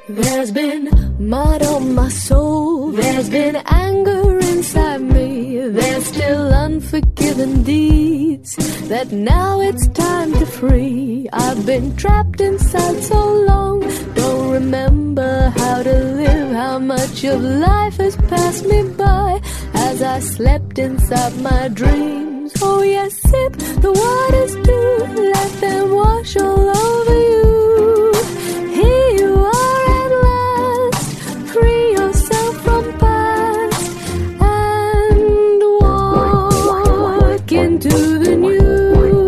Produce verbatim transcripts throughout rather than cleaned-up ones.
There's been mud on my soul, there's been anger inside me, there's still unforgiven deeds that now it's time to free. I've been trapped inside so long, don't remember how to live, how much of life has passed me by as I slept inside my dreams. Oh yes, sip the waters too, let them wash all over you. Here you are at last, free yourself from past and walk into the new.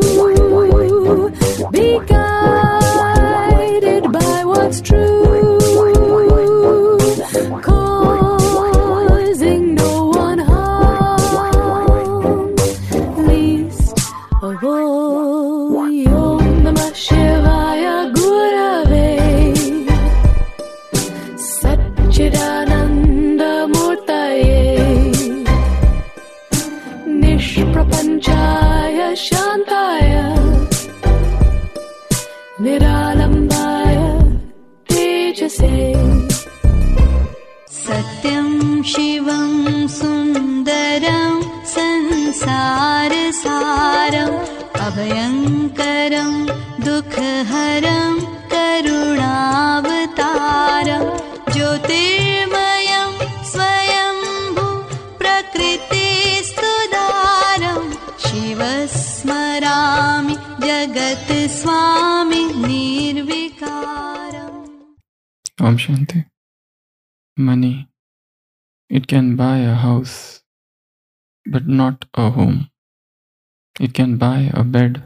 Be guided by what's true, causing no one harm, least of all. Om Namah Shivaya Gurave Satchidananda Murtaye Nishprapanchaya Shantaya Niralambaya Tejase. Satyam Shivam Sundaram Sansarasaram Abhayankaram Dukhaharam Karunavataram Jyotirmayam Swayambhu Prakritistudaram Shivasmarami Jagat Swami Nirvikaram. Om Shanti. Money, it can buy a house, but not a home. It can buy a bed,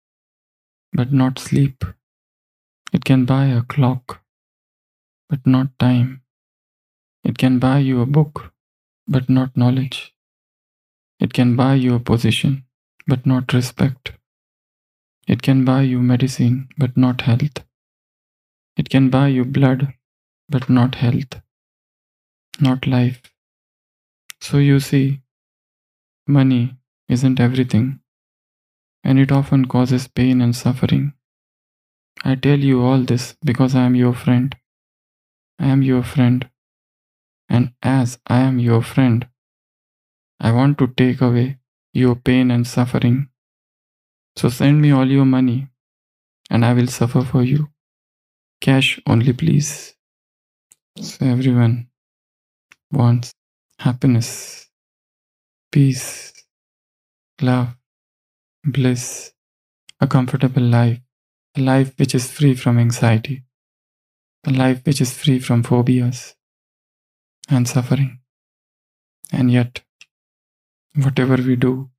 but not sleep. It can buy a clock, but not time. It can buy you a book, but not knowledge. It can buy you a position, but not respect. It can buy you medicine, but not health. It can buy you blood, but not health, not life. So you see, money isn't everything, and it often causes pain and suffering. I tell you all this because I am your friend. I am your friend, and as I am your friend, I want to take away your pain and suffering. So send me all your money, and I will suffer for you. Cash only, please. So everyone wants happiness, peace, love, bliss, a comfortable life, a life which is free from anxiety, a life which is free from phobias and suffering. And yet, whatever we do,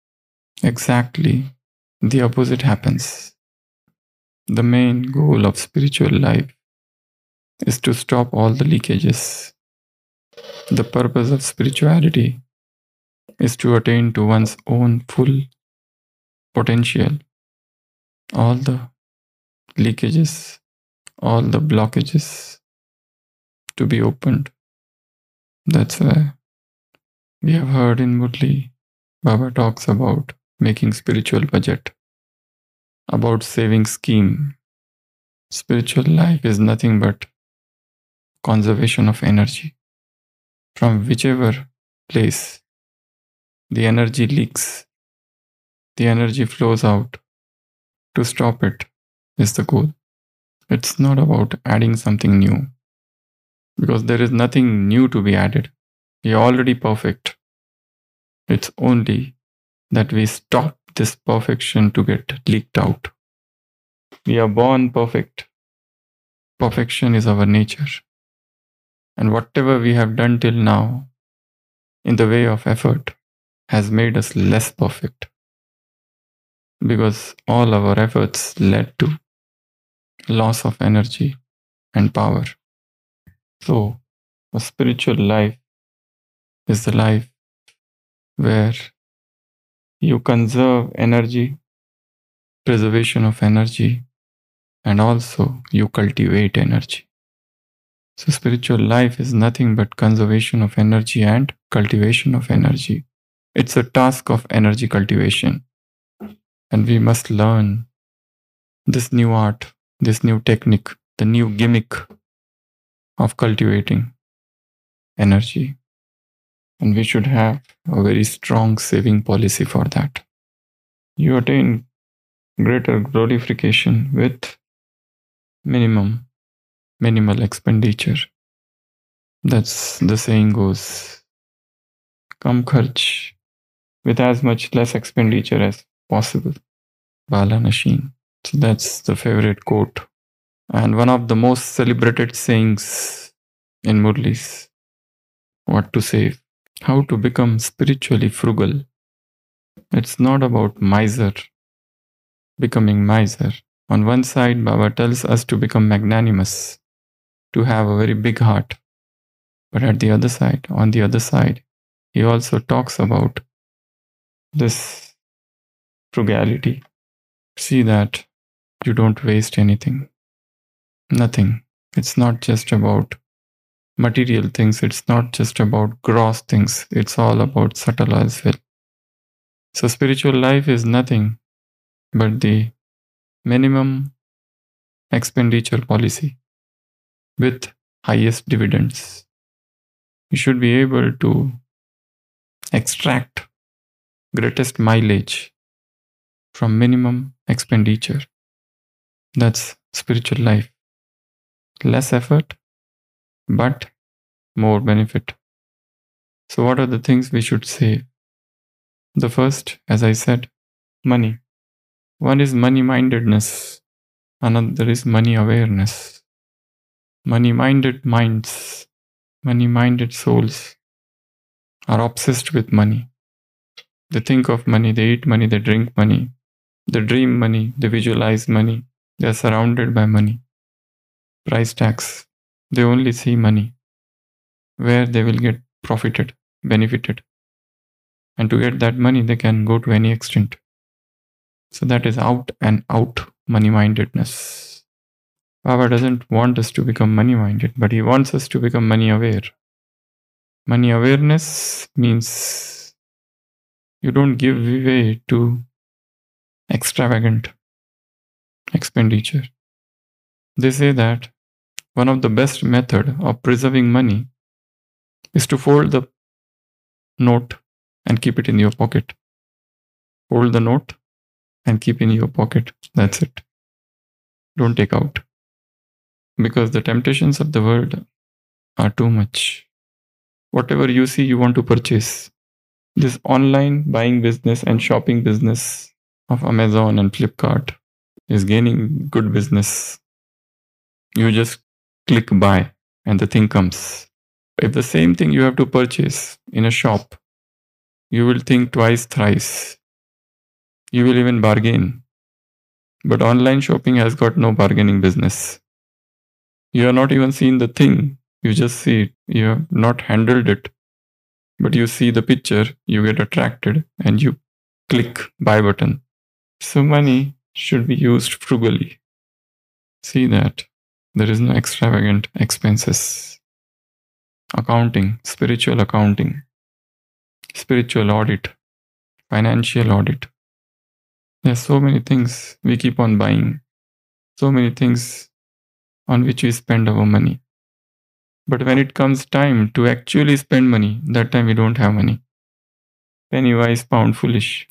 exactly the opposite happens. The main goal of spiritual life is to stop all the leakages. The purpose of spirituality is to attain to one's own full potential. All the leakages, all the blockages to be opened. That's why we have heard in Murli, Baba talks about making spiritual budget, about saving scheme. Spiritual life is nothing but conservation of energy. From whichever place the energy leaks, the energy flows out. To stop it is the goal. It's not about adding something new, because there is nothing new to be added. We are already perfect. It's only that we stop this perfection to get leaked out. We are born perfect. Perfection is our nature. And whatever we have done till now, in the way of effort, has made us less perfect. Because all our efforts led to loss of energy and power. So, a spiritual life is the life where you conserve energy, preservation of energy, and also you cultivate energy. So spiritual life is nothing but conservation of energy and cultivation of energy. It's a task of energy cultivation. And we must learn this new art, this new technique, the new gimmick of cultivating energy. And we should have a very strong saving policy for that. You attain greater glorification with minimum, minimal expenditure. That's the saying goes, Kam kharch, with as much less expenditure as possible. Bala Nasheen. So that's the favorite quote. And one of the most celebrated sayings in Murlis. What to save? How to become spiritually frugal. It's not about miser, becoming miser. On one side, Baba tells us to become magnanimous, to have a very big heart. But at the other side, on the other side, he also talks about this frugality. See that you don't waste anything. Nothing. It's not just about material things. It's not just about gross things. It's all about subtle as well. So spiritual life is nothing but the minimum expenditure policy with highest dividends. You should be able to extract greatest mileage from minimum expenditure. That's spiritual life. Less effort, but more benefit. So what are the things we should save? The first, as I said, money. One is money-mindedness. Another is money awareness. Money-minded minds, money-minded souls are obsessed with money. They think of money, they eat money, they drink money, they dream money, they visualize money. They are surrounded by money. Price tags. They only see money, where they will get profited, benefited. And to get that money, they can go to any extent. So that is out and out money-mindedness. Baba doesn't want us to become money-minded, but he wants us to become money-aware. Money awareness means you don't give way to extravagant expenditure. They say that one of the best method of preserving money is to fold the note and keep it in your pocket. Fold the note and keep in your pocket. That's it. Don't take out. Because the temptations of the world are too much. Whatever you see, you want to purchase. This online buying business and shopping business of Amazon and Flipkart is gaining good business. You just click buy and the thing comes. If the same thing you have to purchase in a shop, you will think twice, thrice. You will even bargain. But online shopping has got no bargaining business. You have not even seen the thing. You just see it. You have not handled it. But you see the picture, you get attracted and you click buy button. So money should be used frugally. See that there is no extravagant expenses. Accounting, spiritual accounting, spiritual audit, financial audit. There are so many things we keep on buying. So many things on which we spend our money. But when it comes time to actually spend money, that time we don't have money. Penny wise, pound foolish.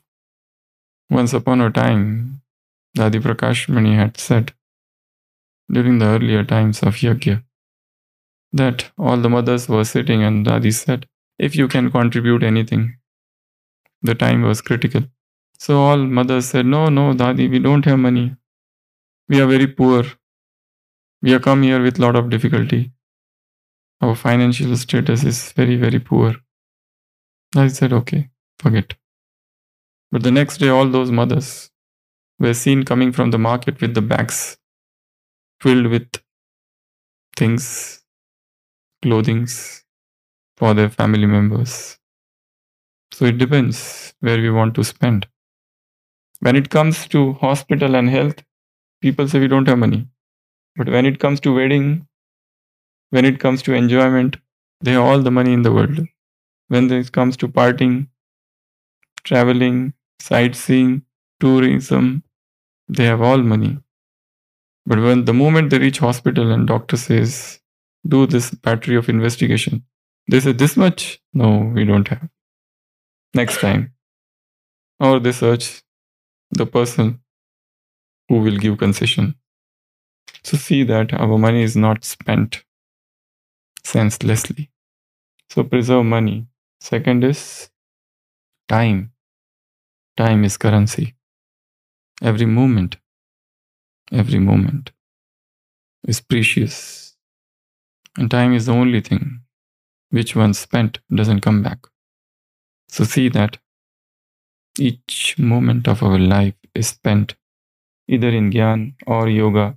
Once upon a time, Dadi Prakash Mani had said, during the earlier times of Yagya, that all the mothers were sitting and Dadi said, if you can contribute anything, the time was critical. So all mothers said, no, no, Dadi, we don't have money. We are very poor. We have come here with a lot of difficulty. Our financial status is very, very poor. I said, okay, forget. But the next day, all those mothers were seen coming from the market with the bags filled with things, clothings for their family members. So it depends where we want to spend. When it comes to hospital and health, people say we don't have money. But when it comes to wedding, when it comes to enjoyment, they have all the money in the world. When it comes to partying, traveling, sightseeing, tourism, they have all money. But when the moment they reach hospital and doctor says, do this battery of investigation. They say this much? No, we don't have. Next time. Or they search the person who will give concession. So see that our money is not spent senselessly. So preserve money. Second is time. Time is currency. Every moment, every moment is precious. And time is the only thing which once spent doesn't come back. So see that each moment of our life is spent either in Gyan or yoga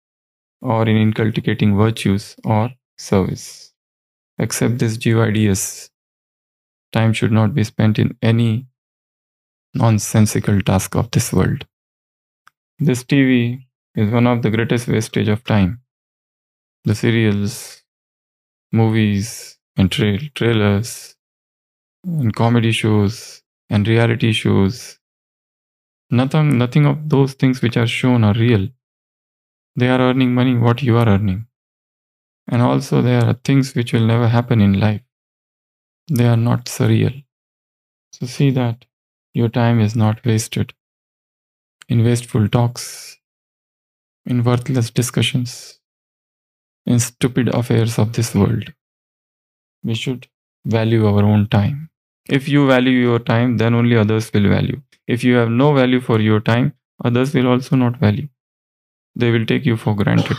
or in inculcating virtues or service. Accept this G I D S. Time should not be spent in any nonsensical task of this world. This T V is one of the greatest wastage of time. The serials, movies, and tra- trailers, and comedy shows, and reality shows. Nothing, nothing of those things which are shown are real. They are earning money what you are earning. And also there are things which will never happen in life. They are not surreal. So see that your time is not wasted in wasteful talks, in worthless discussions, in stupid affairs of this world. We should value our own time. If you value your time, then only others will value. If you have no value for your time, others will also not value. They will take you for granted.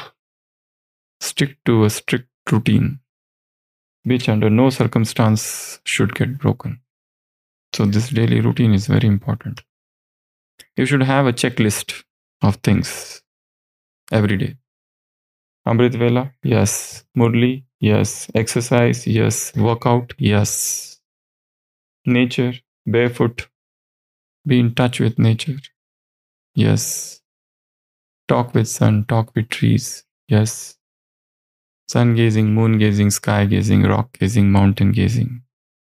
Stick to a strict routine, which under no circumstance should get broken. So this daily routine is very important. You should have a checklist of things every day. Amrit Vela, yes. Murli, yes. Exercise, yes. Workout, yes. Nature, barefoot. Be in touch with nature. Yes. Talk with sun, talk with trees. Yes. Sun gazing, moon gazing, sky gazing, rock gazing, mountain gazing,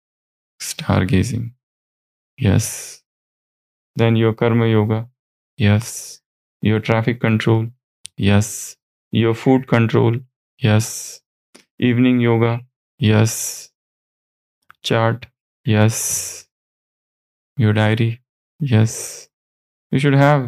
star gazing. Yes. Then your karma yoga. Yes. Your traffic control. Yes. Your food control. Yes. Evening yoga. Yes. Chart. Yes. Your diary. Yes. You should have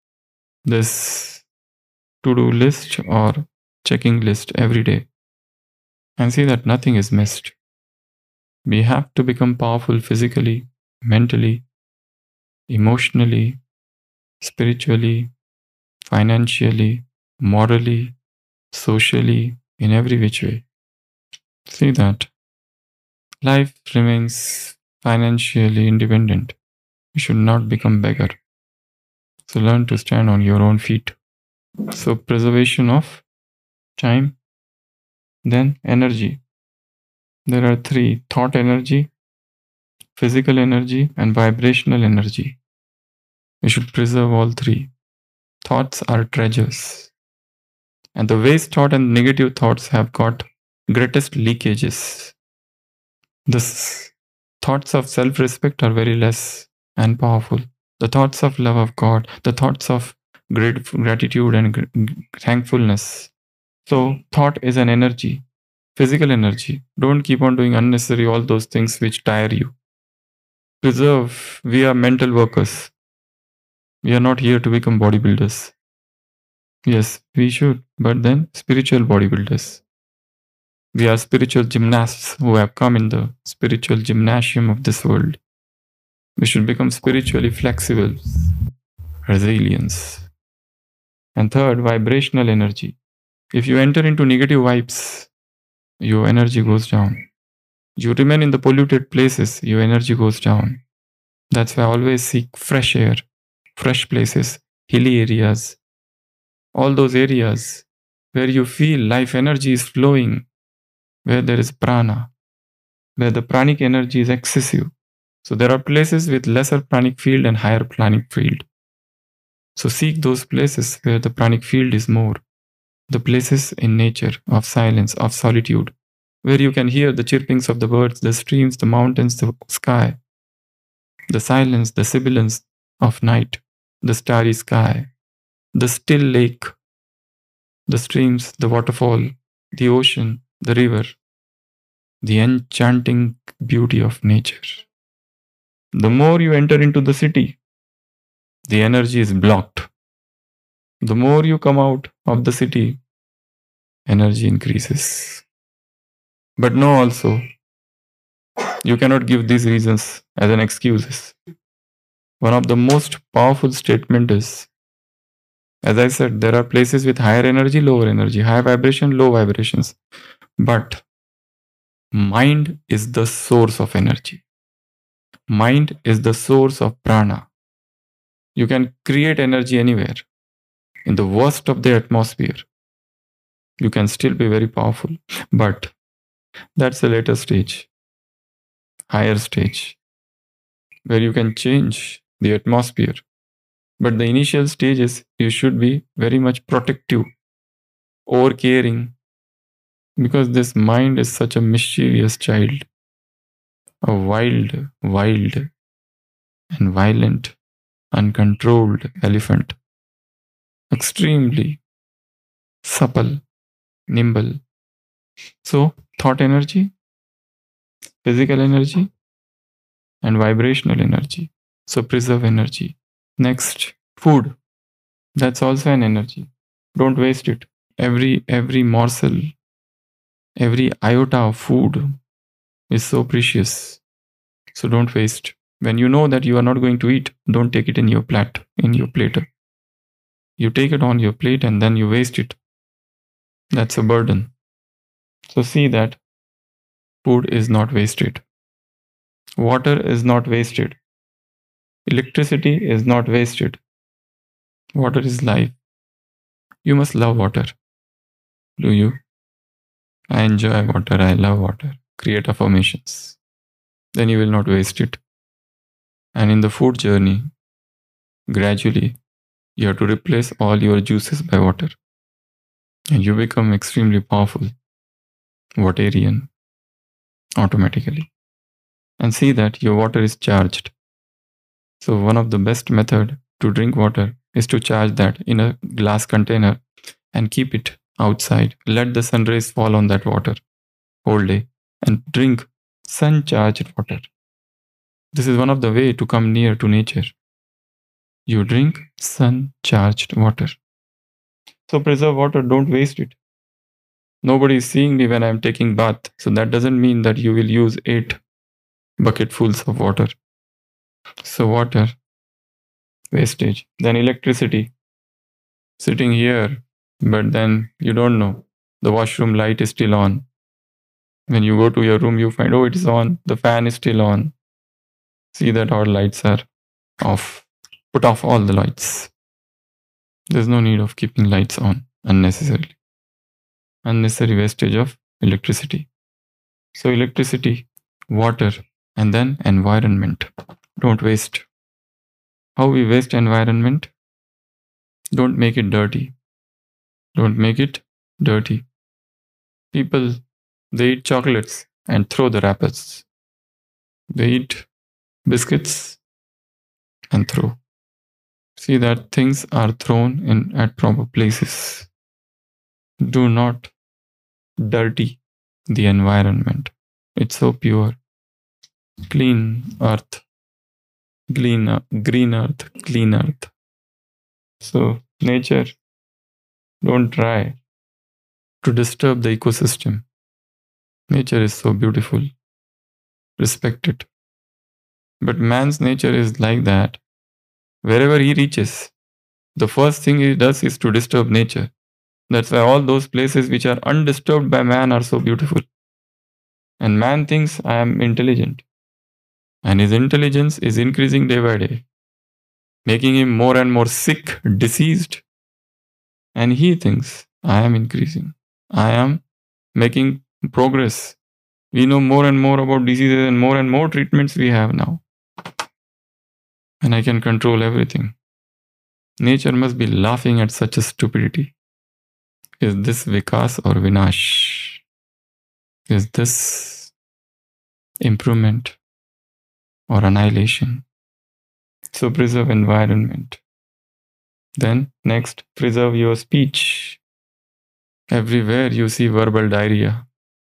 this to-do list or checking list every day and see that nothing is missed. We have to become powerful physically, mentally, emotionally, spiritually, financially, morally, socially, in every which way. See that life remains financially independent. You should not become beggar. So learn to stand on your own feet. So preservation of time, then energy. There are three: thought energy, physical energy, and vibrational energy. We should preserve all three. Thoughts are treasures. And the waste thought and negative thoughts have got greatest leakages. The thoughts of self-respect are very less and powerful. The thoughts of love of God, the thoughts of great gratitude and gr- thankfulness. So thought is an energy, physical energy. Don't keep on doing unnecessary all those things which tire you. Preserve. We are mental workers. We are not here to become bodybuilders. Yes, we should, but then spiritual bodybuilders. We are spiritual gymnasts who have come in the spiritual gymnasium of this world. We should become spiritually flexible, resilience. And third, vibrational energy. If you enter into negative vibes, your energy goes down. You remain in the polluted places, your energy goes down. That's why I always seek fresh air, fresh places, hilly areas, all those areas where you feel life energy is flowing, where there is prana, where the pranic energy is excessive. So there are places with lesser pranic field and higher pranic field. So seek those places where the pranic field is more, the places in nature of silence, of solitude, where you can hear the chirpings of the birds, the streams, the mountains, the sky, the silence, the sibilance of night, the starry sky, the still lake, the streams, the waterfall, the ocean, the river, the enchanting beauty of nature. The more you enter into the city, the energy is blocked. The more you come out of the city, energy increases. But know also, you cannot give these reasons as an excuses. One of the most powerful statement is, as I said, there are places with higher energy, lower energy, high vibration, low vibrations. But mind is the source of energy. Mind is the source of prana. You can create energy anywhere. In the worst of the atmosphere, you can still be very powerful. But that's a later stage, higher stage, where you can change the atmosphere. But the initial stages, you should be very much protective, over caring, because this mind is such a mischievous child, a wild, wild, and violent, uncontrolled elephant, extremely supple, nimble. So, thought energy, physical energy, and vibrational energy. So, preserve energy. Next, food. That's also an energy. Don't waste it. Every every morsel, every iota of food is so precious. So don't waste. When you know that you are not going to eat, don't take it in your plate, in your plate. You take it on your plate and then you waste it. That's a burden. So see that food is not wasted. Water is not wasted. Electricity is not wasted. Water is life. You must love water. Do you? I enjoy water. I love water. Create affirmations. Then you will not waste it. And in the food journey, gradually, you have to replace all your juices by water. And you become extremely powerful, Waterian, automatically. And see that your water is charged. So one of the best method to drink water is to charge that in a glass container and keep it outside. Let the sun rays fall on that water whole day and drink sun-charged water. This is one of the way to come near to nature. You drink sun-charged water. So preserve water, don't waste it. Nobody is seeing me when I am taking bath. So that doesn't mean that you will use eight bucketfuls of water. So water, wastage. Then electricity. Sitting here, but then you don't know. The washroom light is still on. When you go to your room, you find, oh, it is on. The fan is still on. See that our lights are off. Put off all the lights. There's no need of keeping lights on unnecessarily. Unnecessary wastage of electricity. So electricity, water, and then environment. Don't waste. How we waste environment? Don't make it dirty. Don't make it dirty. People, they eat chocolates and throw the wrappers. They eat biscuits and throw. See that things are thrown in at proper places. Do not dirty the environment. It's so pure. Clean earth. Clean, uh, green earth, clean earth. So nature, don't try to disturb the ecosystem. Nature is so beautiful. Respect it. But man's nature is like that. Wherever he reaches, the first thing he does is to disturb nature. That's why all those places which are undisturbed by man are so beautiful. And man thinks, I am intelligent. And his intelligence is increasing day by day, making him more and more sick, diseased. And he thinks, I am increasing. I am making progress. We know more and more about diseases and more and more treatments we have now. And I can control everything. Nature must be laughing at such a stupidity. Is this Vikas or Vinash? Is this improvement or annihilation? So preserve environment. Then next, preserve your speech. Everywhere you see verbal diarrhea.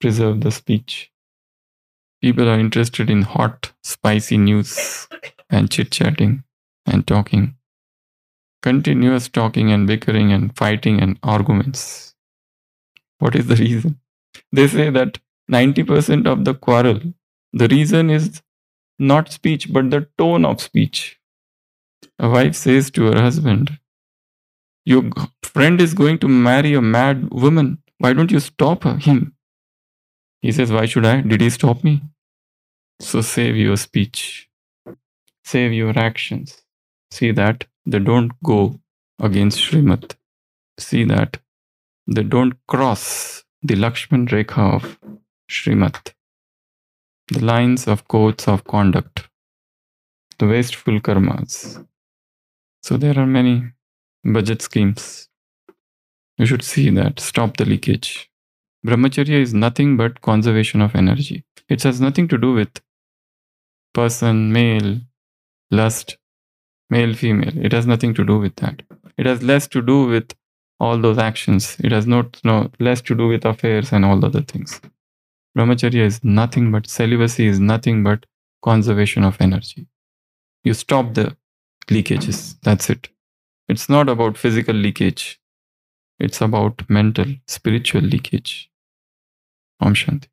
preserve the speech. People are interested in hot, spicy news and chit-chatting and talking. Continuous talking and bickering and fighting and arguments. What is the reason? They say that ninety percent of the quarrel, the reason is not speech, but the tone of speech. A wife says to her husband, your friend is going to marry a mad woman. Why don't you stop him? He says, why should I? Did he stop me? So save your speech. Save your actions. See that they don't go against Srimad. See that they don't cross the Lakshman Rekha of Srimad. The lines of codes of conduct. The wasteful karmas. So there are many budget schemes. You should see that. Stop the leakage. Brahmacharya is nothing but conservation of energy. It has nothing to do with person, male, lust, male, female. It has nothing to do with that. It has less to do with all those actions. It has not no less to do with affairs and all the other things. Brahmacharya is nothing but, celibacy is nothing but conservation of energy. You stop the leakages. That's it. It's not about physical leakage. It's about mental, spiritual leakage. Om Shanti.